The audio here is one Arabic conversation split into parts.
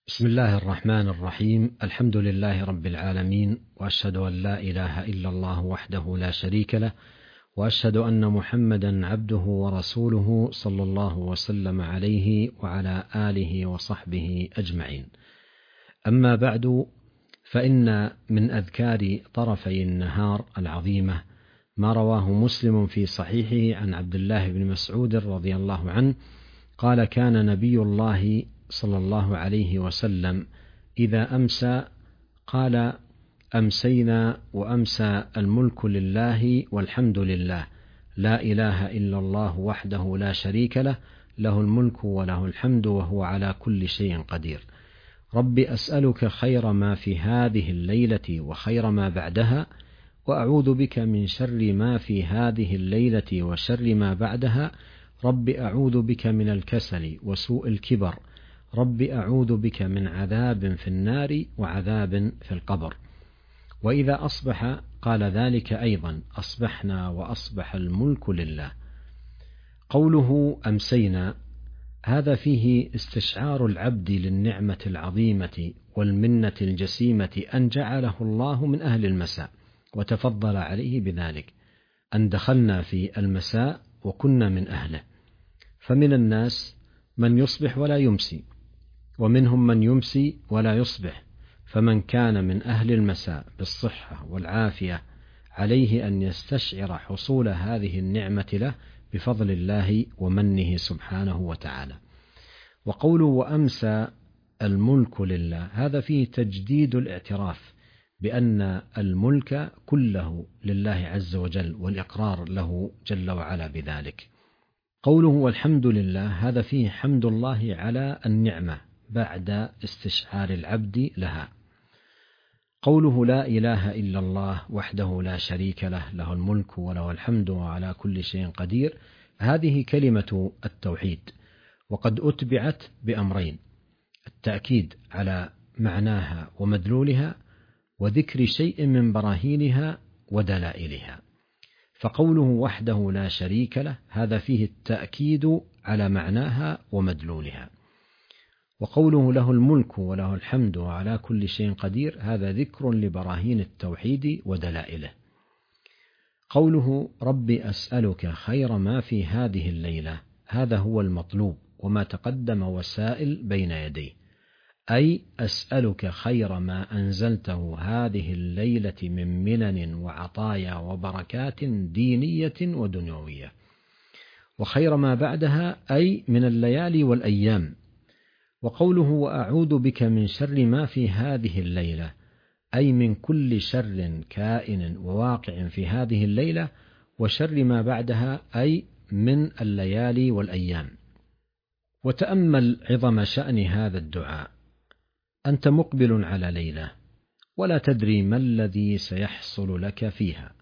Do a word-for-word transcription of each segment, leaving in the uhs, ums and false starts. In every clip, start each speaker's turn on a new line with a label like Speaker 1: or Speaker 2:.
Speaker 1: بسم الله الرحمن الرحيم. الحمد لله رب العالمين، وأشهد أن لا إله إلا الله وحده لا شريك له، وأشهد أن محمدا عبده ورسوله صلى الله وسلم عليه وعلى آله وصحبه أجمعين. أما بعد، فإن من أذكار طرفي النهار العظيمة ما رواه مسلم في صحيحه عن عبد الله بن مسعود رضي الله عنه قال: كان نبي الله صلى الله عليه وسلم إذا أمسى قال: أمسينا وأمسى الملك لله والحمد لله، لا إله إلا الله وحده لا شريك له، له الملك وله الحمد وهو على كل شيء قدير. رب أسألك خير ما في هذه الليلة وخير ما بعدها، وأعوذ بك من شر ما في هذه الليلة وشر ما بعدها. رب أعوذ بك من الكسل وسوء الكبر. رب أعوذ بك من عذاب في النار وعذاب في القبر. وإذا أصبح قال ذلك أيضا: أصبحنا وأصبح الملك لله. قوله أمسينا هذا فيه استشعار العبد للنعمة العظيمة والمنة الجسيمة أن جعله الله من أهل المساء، وتفضل عليه بذلك أن دخلنا في المساء وكنا من أهله. فمن الناس من يصبح ولا يمسي، ومنهم من يمسي ولا يصبح. فمن كان من أهل المساء بالصحة والعافية عليه أن يستشعر حصول هذه النعمة له بفضل الله ومنه سبحانه وتعالى. وقوله وأمسى الملك لله هذا فيه تجديد الاعتراف بأن الملك كله لله عز وجل، والإقرار له جل وعلا بذلك. قوله والحمد لله هذا فيه حمد الله على النعمة بعد استشعار العبد لها. قوله لا إله إلا الله وحده لا شريك له، له الملك وله الحمد وعلى كل شيء قدير، هذه كلمة التوحيد، وقد أتبعت بأمرين: التأكيد على معناها ومدلولها، وذكر شيء من براهينها ودلائلها. فقوله وحده لا شريك له هذا فيه التأكيد على معناها ومدلولها. وقوله له الملك وله الحمد وعلى كل شيء قدير هذا ذكر لبراهين التوحيد ودلائله. قوله ربي أسألك خير ما في هذه الليلة هذا هو المطلوب، وما تقدم وسائل بين يديه، أي أسألك خير ما أنزلته هذه الليلة من منن وعطايا وبركات دينية ودنيوية، وخير ما بعدها أي من الليالي والأيام. وقوله وأعوذ بك من شر ما في هذه الليلة أي من كل شر كائن وواقع في هذه الليلة، وشر ما بعدها أي من الليالي والأيام. وتأمل عظم شأن هذا الدعاء. أنت مقبل على ليلة ولا تدري ما الذي سيحصل لك فيها،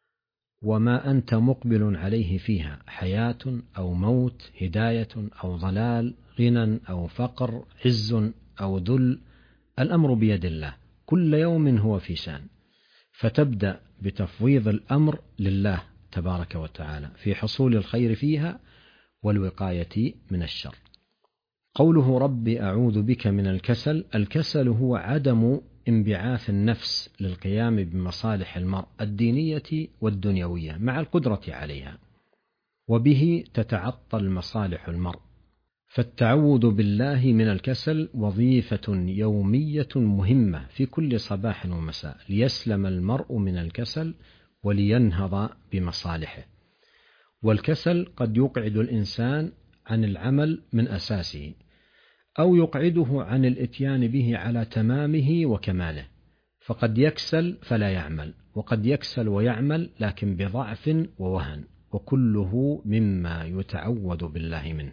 Speaker 1: وما أنت مقبل عليه فيها: حياة أو موت، هداية أو ضلال، غنى أو فقر، عز أو ذل، الأمر بيد الله، كل يوم هو في شأن. فتبدأ بتفويض الأمر لله تبارك وتعالى في حصول الخير فيها والوقاية من الشر. قوله ربي أعوذ بك من الكسل، الكسل هو عدم انبعاث النفس للقيام بمصالح المرء الدينية والدنيوية مع القدرة عليها، وبه تتعطل مصالح المرء. فالتعوذ بالله من الكسل وظيفة يومية مهمة في كل صباح ومساء ليسلم المرء من الكسل ولينهض بمصالحه. والكسل قد يقعد الإنسان عن العمل من أساسه، أو يقعده عن الإتيان به على تمامه وكماله، فقد يكسل فلا يعمل، وقد يكسل ويعمل لكن بضعف ووهن، وكله مما يتعوذ بالله منه.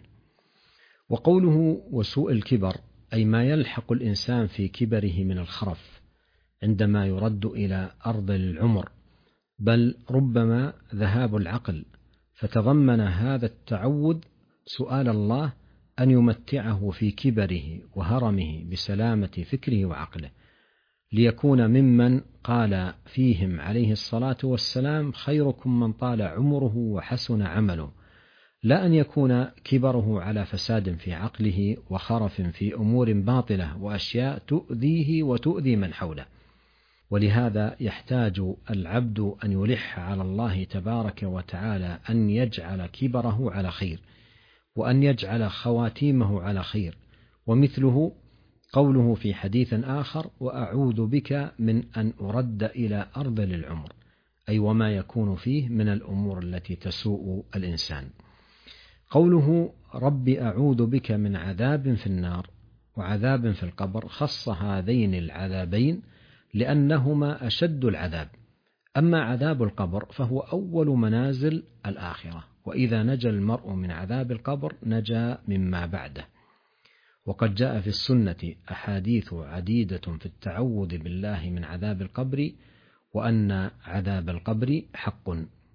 Speaker 1: وقوله وسوء الكبر أي ما يلحق الإنسان في كبره من الخرف عندما يرد إلى أرض العمر، بل ربما ذهاب العقل. فتضمن هذا التعوذ سؤال الله أن يمتعه في كبره وهرمه بسلامة فكره وعقله، ليكون ممن قال فيهم عليه الصلاة والسلام: خيركم من طال عمره وحسن عمله، لا أن يكون كبره على فساد في عقله وخرف في أمور باطلة وأشياء تؤذيه وتؤذي من حوله. ولهذا يحتاج العبد أن يلح على الله تبارك وتعالى أن يجعل كبره على خير، وأن يجعل خواتيمه على خير. ومثله قوله في حديث آخر: وأعوذ بك من أن أرد إلى أرذل العمر، أي وما يكون فيه من الأمور التي تسوء الإنسان. قوله رب أعوذ بك من عذاب في النار وعذاب في القبر خص هذين العذابين لأنهما أشد العذاب. أما عذاب القبر فهو أول منازل الآخرة، وإذا نجا المرء من عذاب القبر نجا مما بعده. وقد جاء في السنة أحاديث عديدة في التعوذ بالله من عذاب القبر، وأن عذاب القبر حق.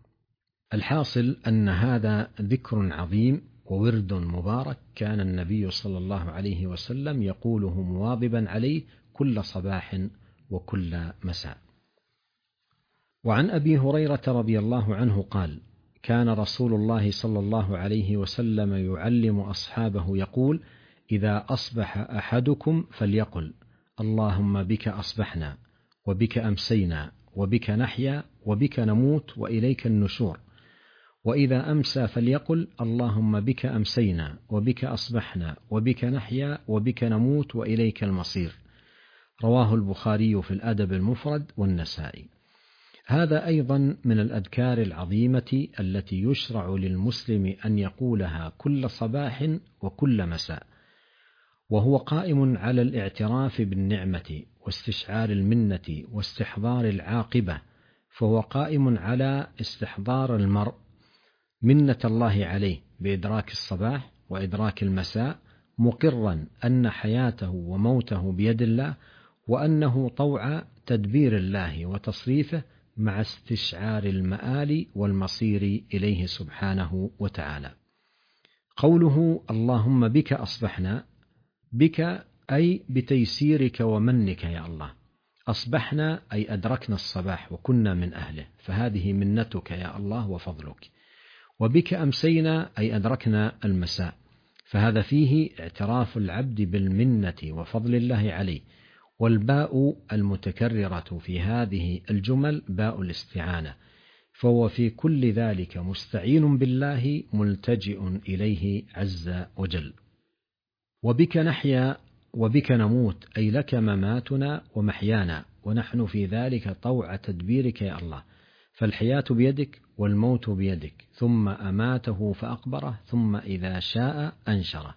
Speaker 1: الحاصل أن هذا ذكر عظيم وورد مبارك كان النبي صلى الله عليه وسلم يقوله مواظبا عليه كل صباح وكل مساء. وعن أبي هريرة رضي الله عنه قال: كان رسول الله صلى الله عليه وسلم يعلم أصحابه يقول: إذا أصبح أحدكم فليقل: اللهم بك أصبحنا وبك أمسينا وبك نحيا وبك نموت وإليك النشور. وإذا أمسى فليقل: اللهم بك أمسينا وبك أصبحنا وبك نحيا وبك نموت وإليك المصير. رواه البخاري في الأدب المفرد والنسائي. هذا أيضا من الأذكار العظيمة التي يشرع للمسلم أن يقولها كل صباح وكل مساء، وهو قائم على الاعتراف بالنعمة واستشعار المنة واستحضار العاقبة. فهو قائم على استحضار المرء منة الله عليه بإدراك الصباح وإدراك المساء، مقرا أن حياته وموته بيد الله، وأنه طوع تدبير الله وتصريفه، مع استشعار المآل والمصير إليه سبحانه وتعالى. قوله اللهم بك أصبحنا، بك أي بتيسيرك ومنك يا الله. أصبحنا أي أدركنا الصباح وكنا من أهله، فهذه منتك يا الله وفضلك. وبك أمسينا أي أدركنا المساء، فهذا فيه اعتراف العبد بالمنة وفضل الله عليه. والباء المتكررة في هذه الجمل باء الاستعانة، فهو في كل ذلك مستعين بالله ملتجئ إليه عز وجل. وبك نحيا وبك نموت أي لك مماتنا ومحيانا، ونحن في ذلك طوع تدبيرك يا الله، فالحياة بيدك والموت بيدك، ثم أماته فأقبره، ثم إذا شاء أنشره.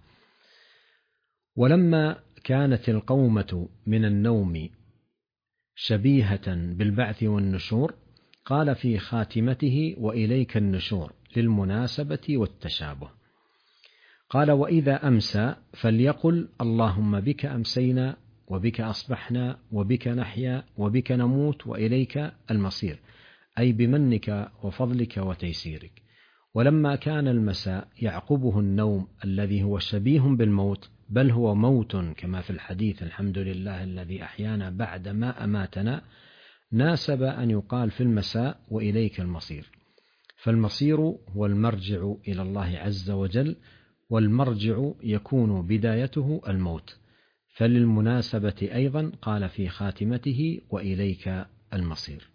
Speaker 1: ولما كانت القومة من النوم شبيهة بالبعث والنشور، قال في خاتمته وإليك النشور للمناسبة والتشابه. قال وإذا أمسى فليقل اللهم بك أمسينا وبك أصبحنا وبك نحيا وبك نموت وإليك المصير، أي بمنك وفضلك وتيسيرك. ولما كان المساء يعقبه النوم الذي هو شبيه بالموت، بل هو موت كما في الحديث الحمد لله الذي أحيانا بعد ما أماتنا، ناسب أن يقال في المساء وإليك المصير. فالمصير هو المرجع إلى الله عز وجل، والمرجع يكون بدايته الموت، فللمناسبة أيضا قال في خاتمته وإليك المصير.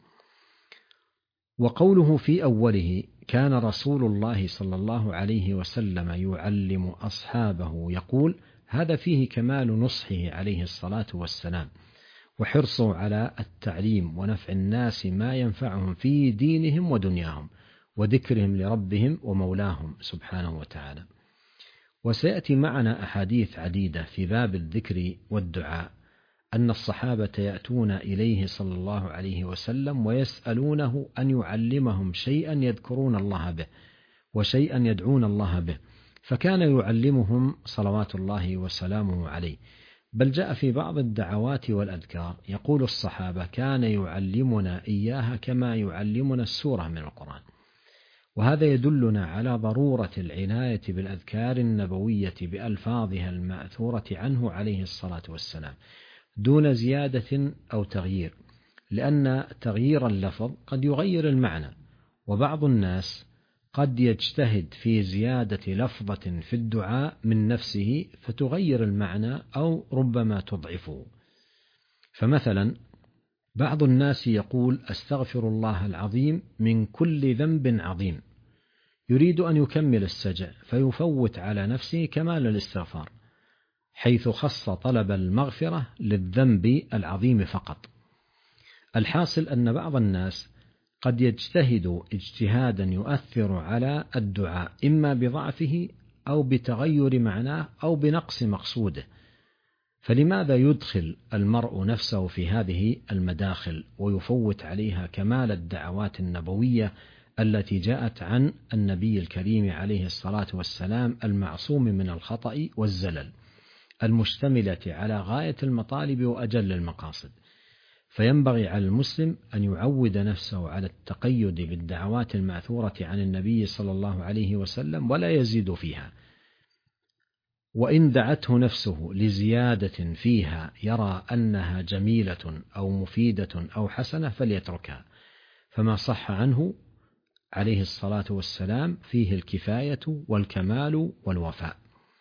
Speaker 1: وقوله في أوله كان رسول الله صلى الله عليه وسلم يعلم أصحابه يقول، هذا فيه كمال نصحه عليه الصلاة والسلام، وحرصه على التعليم ونفع الناس ما ينفعهم في دينهم ودنياهم، وذكرهم لربهم ومولاهم سبحانه وتعالى. وسيأتي معنا أحاديث عديدة في باب الذكر والدعاء، أن الصحابة يأتون إليه صلى الله عليه وسلم ويسألونه أن يعلمهم شيئا يذكرون الله به وشيئا يدعون الله به، فكان يعلمهم صلوات الله وسلامه عليه. بل جاء في بعض الدعوات والأذكار يقول الصحابة كان يعلمنا إياها كما يعلمنا السورة من القرآن. وهذا يدلنا على ضرورة العناية بالأذكار النبوية بألفاظها المأثورة عنه عليه الصلاة والسلام دون زيادة أو تغيير، لأن تغيير اللفظ قد يغير المعنى، وبعض الناس قد يجتهد في زيادة لفظة في الدعاء من نفسه فتغير المعنى أو ربما تضعفه. فمثلا بعض الناس يقول أستغفر الله العظيم من كل ذنب عظيم، يريد أن يكمل السجع فيفوت على نفسه كمال الاستغفار، حيث خص طلب المغفرة للذنب العظيم فقط. الحاصل أن بعض الناس قد يجتهد اجتهادا يؤثر على الدعاء إما بضعفه أو بتغير معناه أو بنقص مقصوده، فلماذا يدخل المرء نفسه في هذه المداخل ويفوت عليها كمال الدعوات النبوية التي جاءت عن النبي الكريم عليه الصلاة والسلام المعصوم من الخطأ والزلل، المشتملة على غاية المطالب وأجل المقاصد؟ فينبغي على المسلم أن يعود نفسه على التقيد بالدعوات المأثورة عن النبي صلى الله عليه وسلم ولا يزيد فيها، وإن دعته نفسه لزيادة فيها يرى أنها جميلة أو مفيدة أو حسنة فليتركها، فما صح عنه عليه الصلاة والسلام فيه الكفاية والكمال والوفاء.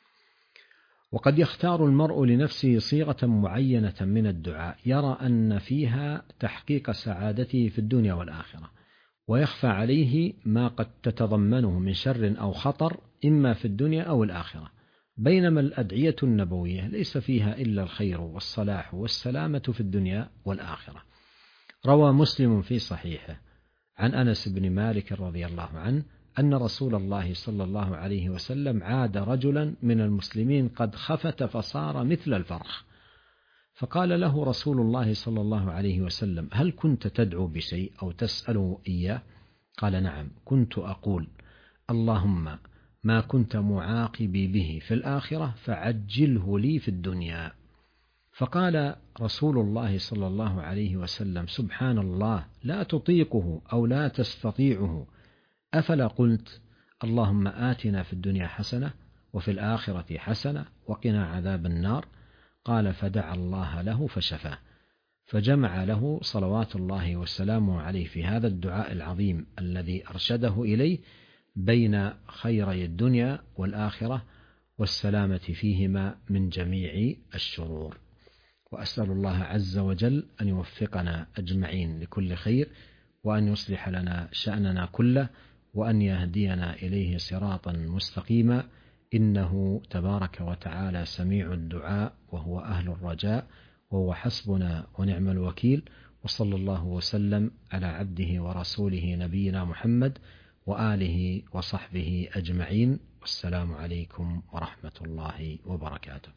Speaker 1: وقد يختار المرء لنفسه صيغة معينة من الدعاء يرى أن فيها تحقيق سعادته في الدنيا والآخرة، ويخفى عليه ما قد تتضمنه من شر أو خطر إما في الدنيا أو الآخرة، بينما الأدعية النبوية ليس فيها إلا الخير والصلاح والسلامة في الدنيا والآخرة. روى مسلم في صحيحه عن أنس بن مالك رضي الله عنه أن رسول الله صلى الله عليه وسلم عاد رجلا من المسلمين قد خفت فصار مثل الفرخ، فقال له رسول الله صلى الله عليه وسلم: هل كنت تدعو بشيء أو تسأله إياه؟ قال: نعم، كنت أقول: اللهم ما كنت معاقبي به في الآخرة فعجله لي في الدنيا. فقال رسول الله صلى الله عليه وسلم: سبحان الله، لا تطيقه أو لا تستطيعه، أفلا قلت اللهم آتنا في الدنيا حسنة وفي الآخرة حسنة وقنا عذاب النار؟ قال: فدعا الله له فشفاه. فجمع له صلوات الله وسلامه عليه في هذا الدعاء العظيم الذي أرشده إليه بين خيري الدنيا والآخرة والسلامة فيهما من جميع الشرور. وأسأل الله عز وجل أن يوفقنا أجمعين لكل خير، وأن يصلح لنا شأننا كله، وأن يهدينا إليه صراطا مستقيما، إنه تبارك وتعالى سميع الدعاء وهو أهل الرجاء، وهو حسبنا ونعم الوكيل. وصلى الله وسلم على عبده ورسوله نبينا محمد وآله وصحبه أجمعين، والسلام عليكم ورحمة الله وبركاته.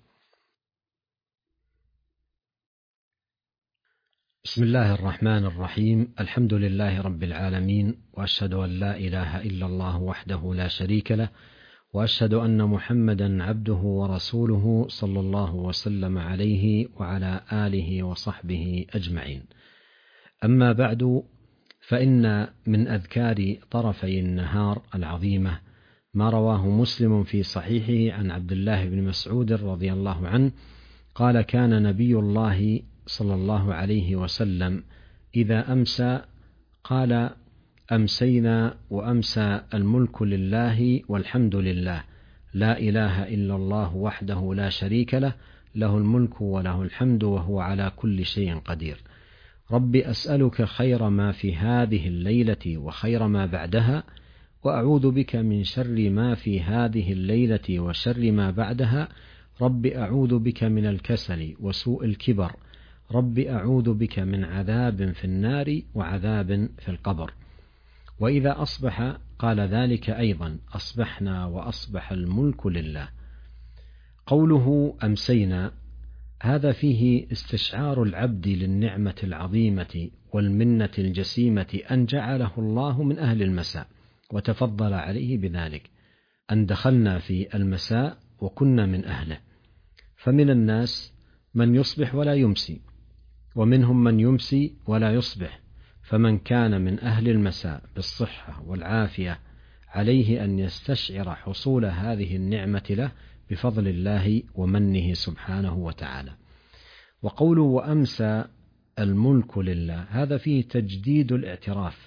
Speaker 1: بسم الله الرحمن الرحيم، الحمد لله رب العالمين، وأشهد أن لا إله إلا الله وحده لا شريك له، وأشهد أن محمدا عبده ورسوله صلى الله وسلم عليه وعلى آله وصحبه أجمعين. أما بعد، فإن من أذكار طرفي النهار العظيمة ما رواه مسلم في صحيحه عن عبد الله بن مسعود رضي الله عنه قال: كان نبي الله صلى الله عليه وسلم إذا أمسى قال: أمسينا وأمسى الملك لله والحمد لله، لا إله إلا الله وحده لا شريك له، له الملك وله الحمد وهو على كل شيء قدير. رب أسألك خير ما في هذه الليلة وخير ما بعدها، وأعوذ بك من شر ما في هذه الليلة وشر ما بعدها. رب أعوذ بك من الكسل وسوء الكبر. رب أعوذ بك من عذاب في النار وعذاب في القبر. وإذا أصبح قال ذلك أيضا: أصبحنا وأصبح الملك لله. قوله أمسينا هذا فيه استشعار العبد للنعمة العظيمة والمنة الجسيمة أن جعله الله من أهل المساء، وتفضل عليه بذلك أن دخلنا في المساء وكنا من أهله. فمن الناس من يصبح ولا يمسي، ومنهم من يمسي ولا يصبح، فمن كان من أهل المساء بالصحة والعافية عليه أن يستشعر حصول هذه النعمة له بفضل الله ومنه سبحانه وتعالى. وقوله وأمسى الملك لله هذا فيه تجديد الاعتراف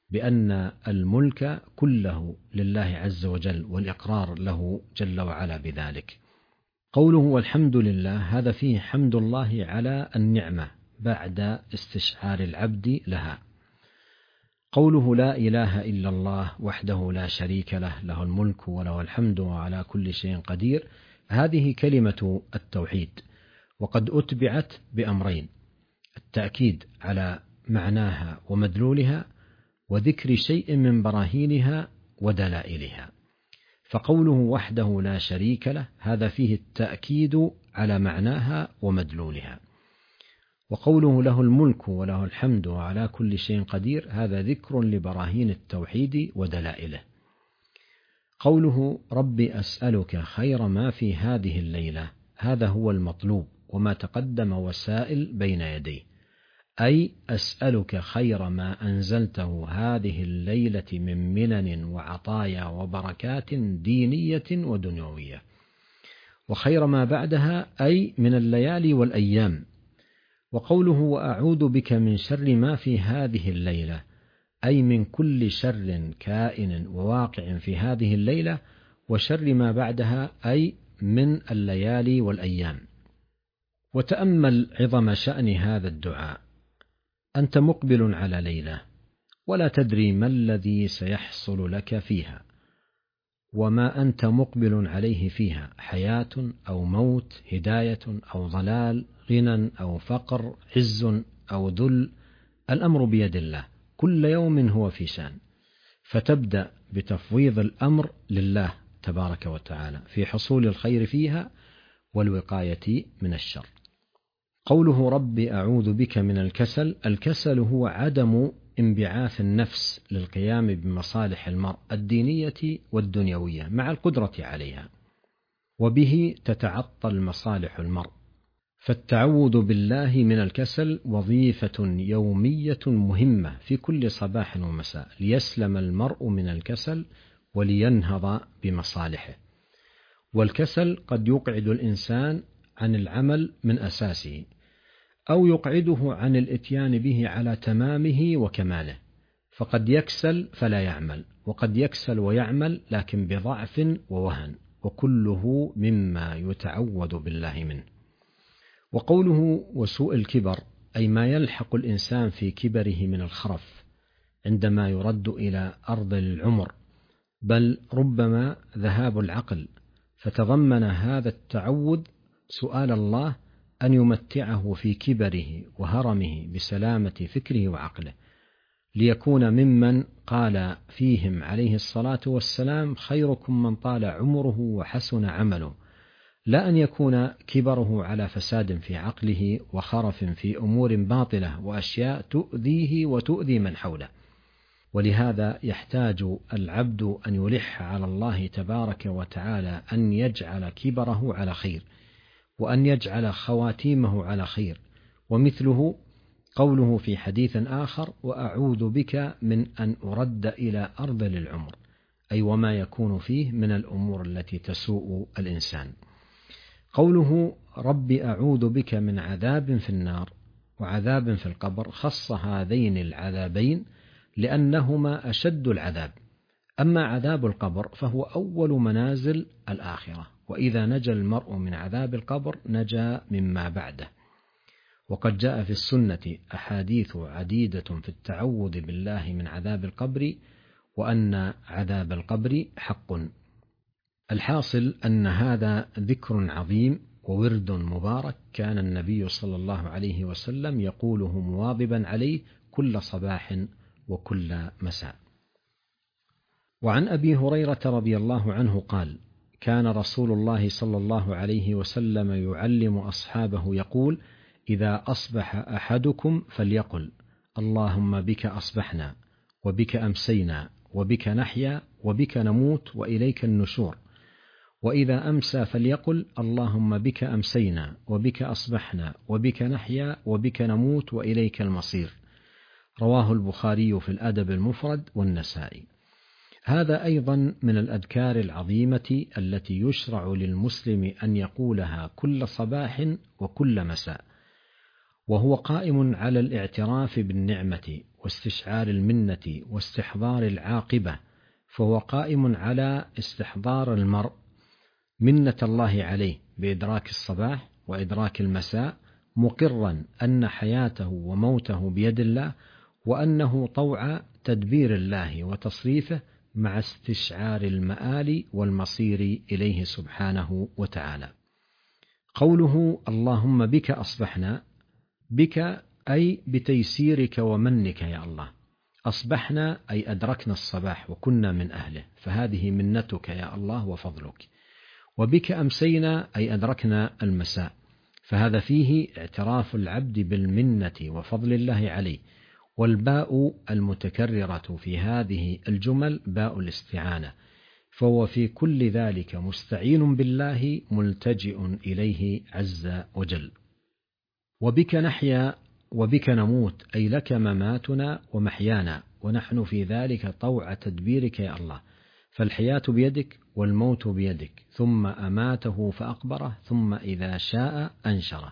Speaker 1: بأن الملك كله لله عز وجل، والإقرار له جل وعلا بذلك. قوله والحمد لله، هذا فيه حمد الله على النعمة بعد استشعار العبد لها. قوله لا إله إلا الله وحده لا شريك له، له الملك وله الحمد وعلى كل شيء قدير، هذه كلمة التوحيد، وقد أتبعت بأمرين: التأكيد على معناها ومدلولها، وذكر شيء من براهينها ودلائلها. فقوله وحده لا شريك له، هذا فيه التأكيد على معناها ومدلولها. وقوله له الملك وله الحمد وعلى كل شيء قدير، هذا ذكر لبراهين التوحيد ودلائله. قوله ربي أسألك خير ما في هذه الليلة، هذا هو المطلوب وما تقدم وسائل بين يديه، أي أسألك خير ما أنزلته هذه الليلة من منن وعطايا وبركات دينية ودنيوية، وخير ما بعدها أي من الليالي والأيام. وقوله وأعوذ بك من شر ما في هذه الليلة، أي من كل شر كائن وواقع في هذه الليلة، وشر ما بعدها أي من الليالي والأيام. وتأمل عظم شأن هذا الدعاء. أنت مقبل على ليلة، ولا تدري ما الذي سيحصل لك فيها، وما أنت مقبل عليه فيها، حياة أو موت، هداية أو ضلال، غنى أو فقر، عز أو ذل، الأمر بيد الله، كل يوم هو في شأن. فتبدأ بتفويض الأمر لله تبارك وتعالى في حصول الخير فيها والوقاية من الشر. قوله ربي أعوذ بك من الكسل، الكسل هو عدم انبعاث النفس للقيام بمصالح المرء الدينية والدنيوية مع القدرة عليها، وبه تتعطل مصالح المرء. فالتعوذ بالله من الكسل وظيفة يومية مهمة في كل صباح ومساء، ليسلم المرء من الكسل ولينهض بمصالحه. والكسل قد يقعد الإنسان عن العمل من أساسه، أو يقعده عن الإتيان به على تمامه وكماله، فقد يكسل فلا يعمل، وقد يكسل ويعمل لكن بضعف ووهن، وكله مما يتعوذ بالله منه. وقوله وسوء الكبر، أي ما يلحق الإنسان في كبره من الخرف عندما يرد إلى أرض العمر، بل ربما ذهاب العقل. فتضمن هذا التعوذ سؤال الله أن يمتعه في كبره وهرمه بسلامة فكره وعقله، ليكون ممن قال فيهم عليه الصلاة والسلام خيركم من طال عمره وحسن عمله، لا أن يكون كبره على فساد في عقله وخرف في أمور باطلة وأشياء تؤذيه وتؤذي من حوله. ولهذا يحتاج العبد أن يلح على الله تبارك وتعالى أن يجعل كبره على خير، وأن يجعل خواتيمه على خير. ومثله قوله في حديث آخر وأعوذ بك من أن أرد إلى أرض العمر، أي وما يكون فيه من الأمور التي تسوء الإنسان. قوله رب أعوذ بك من عذاب في النار وعذاب في القبر، خص هذين العذابين لأنهما أشد العذاب. أما عذاب القبر فهو أول منازل الآخرة، وإذا نجا المرء من عذاب القبر نجا مما بعده. وقد جاء في السنة أحاديث عديدة في التعوذ بالله من عذاب القبر، وأن عذاب القبر حق. الحاصل أن هذا ذكر عظيم وورد مبارك، كان النبي صلى الله عليه وسلم يقوله مواظبا عليه كل صباح وكل مساء. وعن أبي هريرة رضي الله عنه قال كان رسول الله صلى الله عليه وسلم يعلم أصحابه يقول إذا أصبح أحدكم فليقل اللهم بك أصبحنا وبك أمسينا وبك نحيا وبك نموت وإليك النشور. وإذا أمسى فليقل اللهم بك أمسينا وبك أصبحنا وبك نحيا وبك نموت وإليك المصير. رواه البخاري في الأدب المفرد والنسائي. هذا أيضا من الأذكار العظيمة التي يشرع للمسلم أن يقولها كل صباح وكل مساء، وهو قائم على الاعتراف بالنعمة واستشعار المنة واستحضار العاقبة، فهو قائم على استحضار المرء منة الله عليه بإدراك الصباح وإدراك المساء، مقرا أن حياته وموته بيد الله، وأنه طوع تدبير الله وتصريفه، مع استشعار المآل والمصير إليه سبحانه وتعالى. قوله اللهم بك أصبحنا، بك أي بتيسيرك ومنك يا الله، أصبحنا أي أدركنا الصباح وكنا من أهله، فهذه منتك يا الله وفضلك. وبك أمسينا أي أدركنا المساء، فهذا فيه اعتراف العبد بالمنة وفضل الله عليه. والباء المتكررة في هذه الجمل باء الاستعانة، فهو في كل ذلك مستعين بالله ملتجئ إليه عز وجل. وبك نحيا وبك نموت أي لك مماتنا ومحيانا، ونحن في ذلك طوع تدبيرك يا الله، فالحياة بيدك والموت بيدك، ثم أماته فأقبره، ثم إذا شاء أنشره.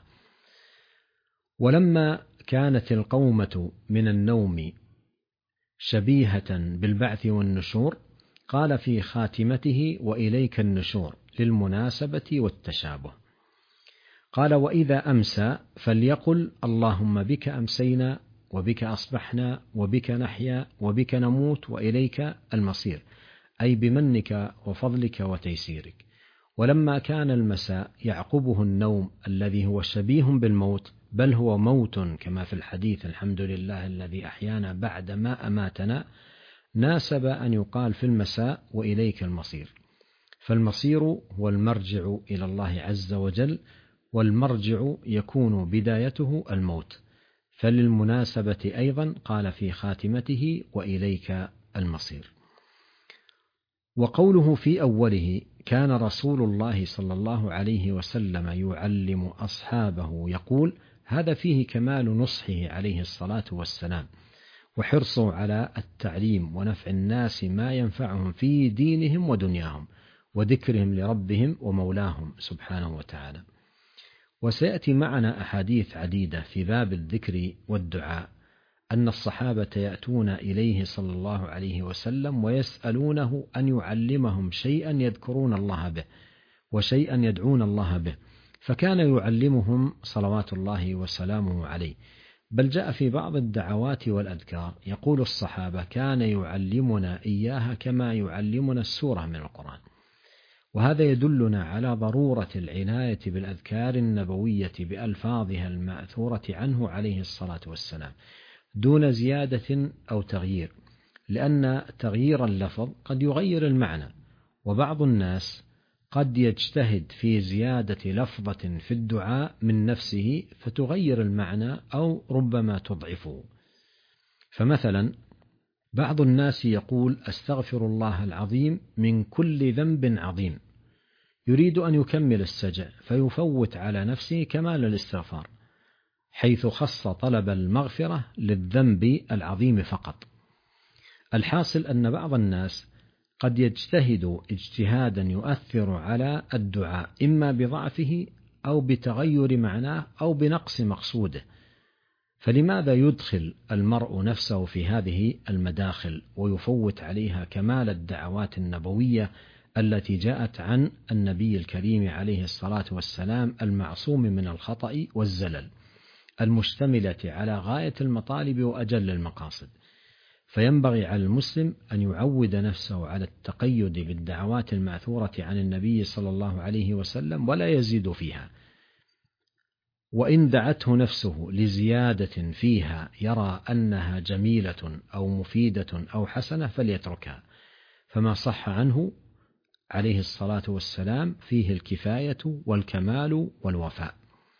Speaker 1: ولما كانت القومة من النوم شبيهة بالبعث والنشور، قال في خاتمته وإليك النشور للمناسبة والتشابه. قال وإذا أمسى فليقل اللهم بك أمسينا وبك أصبحنا وبك نحيا وبك نموت وإليك المصير، أي بمنك وفضلك وتيسيرك. ولما كان المساء يعقبه النوم الذي هو شبيه بالموت، بل هو موت كما في الحديث الحمد لله الذي أحيانا بعد ما أماتنا، ناسب أن يقال في المساء وإليك المصير، فالمصير هو المرجع إلى الله عز وجل، والمرجع يكون بدايته الموت، فللمناسبة أيضا قال في خاتمته وإليك المصير. وقوله في أوله كان رسول الله صلى الله عليه وسلم يعلم أصحابه يقول، هذا فيه كمال نصحه عليه الصلاة والسلام، وحرصه على التعليم ونفع الناس ما ينفعهم في دينهم ودنياهم، وذكرهم لربهم ومولاهم سبحانه وتعالى. وسيأتي معنا أحاديث عديدة في باب الذكر والدعاء، أن الصحابة يأتون إليه صلى الله عليه وسلم ويسألونه أن يعلمهم شيئا يذكرون الله به وشيئا يدعون الله به، فكان يعلمهم صلوات الله وسلامه عليه. بل جاء في بعض الدعوات والأذكار يقول الصحابة كان يعلمنا إياها كما يعلمنا السورة من القرآن. وهذا يدلنا على ضرورة العناية بالأذكار النبوية بألفاظها المأثورة عنه عليه الصلاة والسلام دون زيادة أو تغيير، لأن تغيير اللفظ قد يغير المعنى، وبعض الناس قد يجتهد في زيادة لفظة في الدعاء من نفسه فتغير المعنى أو ربما تضعفه. فمثلا بعض الناس يقول أستغفر الله العظيم من كل ذنب عظيم، يريد أن يكمل السجع فيفوت على نفسه كمال الاستغفار، حيث خص طلب المغفرة للذنب العظيم فقط. الحاصل أن بعض الناس قد يجتهد اجتهادا يؤثر على الدعاء إما بضعفه أو بتغير معناه أو بنقص مقصوده، فلماذا يدخل المرء نفسه في هذه المداخل ويفوت عليها كمال الدعوات النبوية التي جاءت عن النبي الكريم عليه الصلاة والسلام المعصوم من الخطأ والزلل، المشتملة على غاية المطالب وأجل المقاصد؟ فينبغي على المسلم أن يعود نفسه على التقيد بالدعوات المأثورة عن النبي صلى الله عليه وسلم ولا يزيد فيها، وإن دعته نفسه لزيادة فيها يرى أنها جميلة أو مفيدة أو حسنة فليتركها، فما صح عنه عليه الصلاة والسلام فيه الكفاية والكمال والوفاء.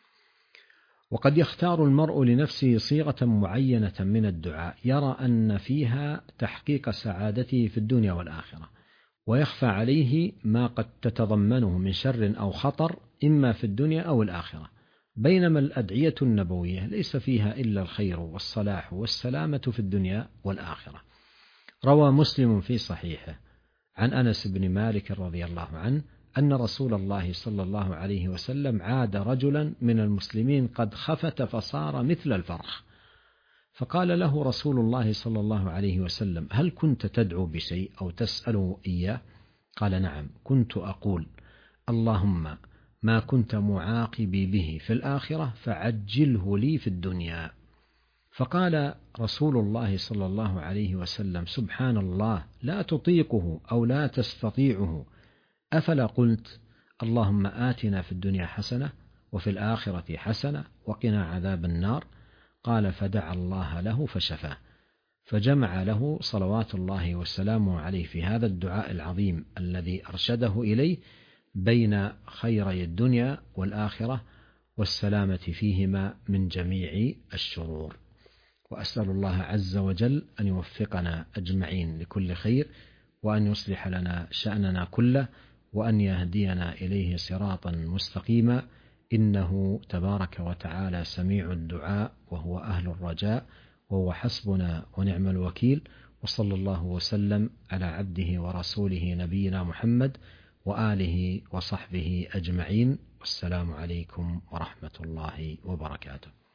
Speaker 1: وقد يختار المرء لنفسه صيغة معينة من الدعاء يرى أن فيها تحقيق سعادته في الدنيا والآخرة، ويخفى عليه ما قد تتضمنه من شر أو خطر إما في الدنيا أو الآخرة، بينما الأدعية النبوية ليس فيها إلا الخير والصلاح والسلامة في الدنيا والآخرة. روى مسلم في صحيحه عن أنس بن مالك رضي الله عنه أن رسول الله صلى الله عليه وسلم عاد رجلا من المسلمين قد خفت فصار مثل الفرخ، فقال له رسول الله صلى الله عليه وسلم: هل كنت تدعو بشيء أو تسأله إياه؟ قال: نعم، كنت أقول: اللهم ما كنت معاقبي به في الآخرة فعجله لي في الدنيا. فقال رسول الله صلى الله عليه وسلم: سبحان الله، لا تطيقه أو لا تستطيعه، أفلا قلت اللهم آتنا في الدنيا حسنة وفي الآخرة حسنة وقنا عذاب النار؟ قال: فدعا الله له فشفاه. فجمع له صلوات الله وسلامه عليه في هذا الدعاء العظيم الذي أرشده إليه بين خيري الدنيا والآخرة والسلامة فيهما من جميع الشرور. وأسأل الله عز وجل أن يوفقنا أجمعين لكل خير، وأن يصلح لنا شأننا كله، وأن يهدينا إليه صراطا مستقيما، إنه تبارك وتعالى سميع الدعاء وهو أهل الرجاء، وهو حسبنا ونعم الوكيل. وصلى الله وسلم على عبده ورسوله نبينا محمد وآله وصحبه أجمعين، والسلام عليكم ورحمة الله وبركاته.